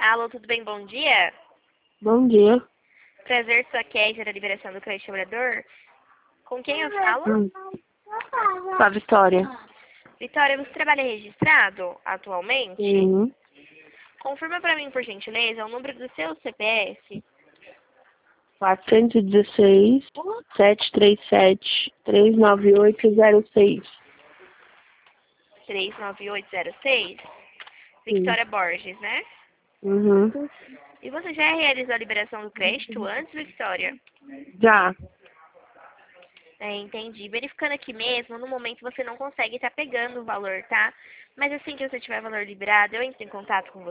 Alô, tudo bem? Bom dia. Bom dia. Prazer, sou a Kézia da Liberação do Crédito Cobrador. Com quem eu falo? Com a Vitória. Vitória, você trabalha registrado atualmente? Sim. Confirma para mim, por gentileza, o número do seu CPF. 416-737-39806. 39806. Sim. Victoria Borges, né? Uhum. E você já realizou a liberação do crédito antes, Victoria? Já. Entendi. Verificando aqui mesmo, no momento você não consegue estar pegando o valor, tá? Mas assim que você tiver valor liberado, eu entro em contato com você.